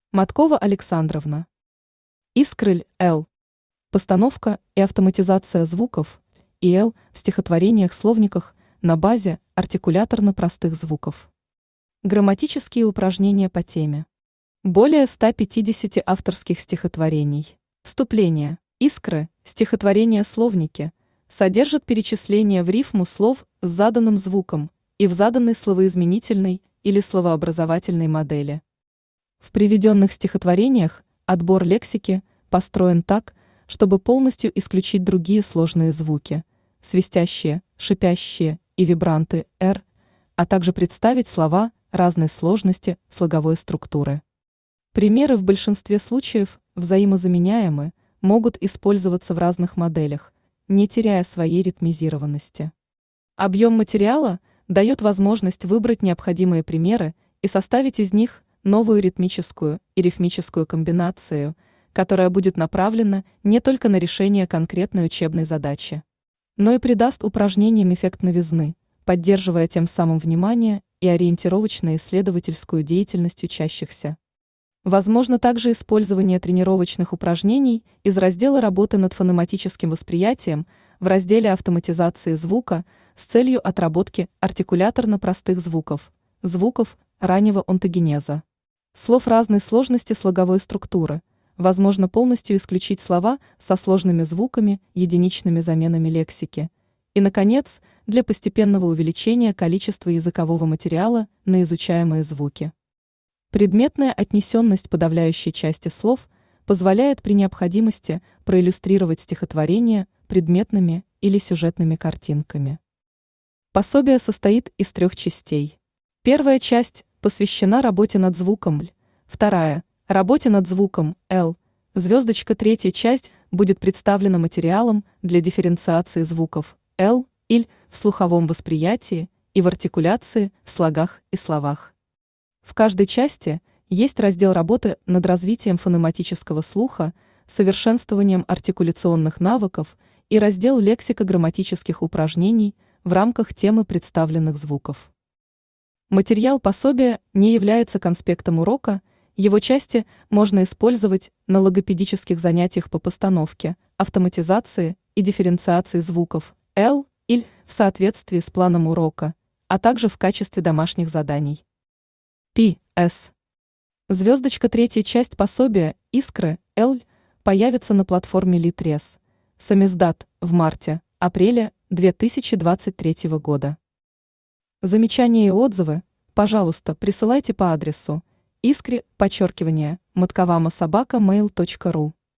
Маткова Александровна. Искрыль Л. Постановка и автоматизация звуков ИЛ в стихотворениях-словниках на базе артикуляторно-простых звуков. Грамматические упражнения по теме. Более 150 авторских стихотворений. Вступление. Искры, стихотворения-словники, содержат перечисление в рифму слов с заданным звуком и в заданной словоизменительной или словообразовательной модели. В приведенных стихотворениях отбор лексики построен так, чтобы полностью исключить другие сложные звуки, свистящие, шипящие и вибранты «р», а также представить слова разной сложности слоговой структуры. Примеры в большинстве случаев взаимозаменяемы, могут использоваться в разных моделях, не теряя своей ритмизированности. Объем материала дает возможность выбрать необходимые примеры и составить из них новую ритмическую и рифмическую комбинацию, которая будет направлена не только на решение конкретной учебной задачи, но и придаст упражнениям эффект новизны, поддерживая тем самым внимание и ориентировочно-исследовательскую деятельность учащихся. Возможно также использование тренировочных упражнений из раздела работы над фонематическим восприятием в разделе автоматизации звука с целью отработки артикуляторно-простых звуков, звуков раннего онтогенеза. Слов разной сложности слоговой структуры, возможно полностью исключить слова со сложными звуками, единичными заменами лексики. И, наконец, для постепенного увеличения количества языкового материала на изучаемые звуки. Предметная отнесенность подавляющей части слов позволяет при необходимости проиллюстрировать стихотворение предметными или сюжетными картинками. Пособие состоит из 3 частей. Первая часть посвящена работе над звуком Л, вторая – работе над звуком Л, третья часть будет представлена материалом для дифференциации звуков Л, Иль в слуховом восприятии и в артикуляции в слогах и словах. В каждой части есть раздел работы над развитием фонематического слуха, совершенствованием артикуляционных навыков и раздел лексико-грамматических упражнений в рамках темы представленных звуков. Материал пособия не является конспектом урока, его части можно использовать на логопедических занятиях по постановке, автоматизации и дифференциации звуков Л, Иль в соответствии с планом урока, а также в качестве домашних заданий. П.С. Третья часть пособия «Искры» Л появится на платформе Литрес. Самиздат в марте-апреле 2023 года. Замечания и отзывы, пожалуйста, присылайте по адресу искре_matkavama@mail.ru.